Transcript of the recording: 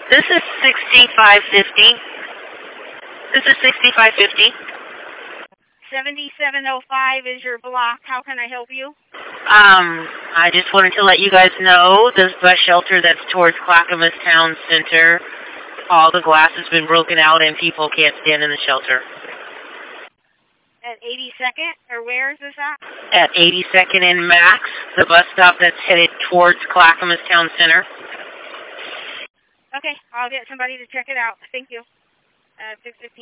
This is 6550. This is 6550. 7705 is your block. How can I help you? I just wanted to let you guys know this bus shelter that's towards Clackamas Town Center, all the glass has been broken out and people can't stand in the shelter. At 82nd? Or where is this at? At 82nd and Max, the bus stop that's headed towards Clackamas Town Center. Okay, I'll get somebody to check it out. Thank you. 6:15.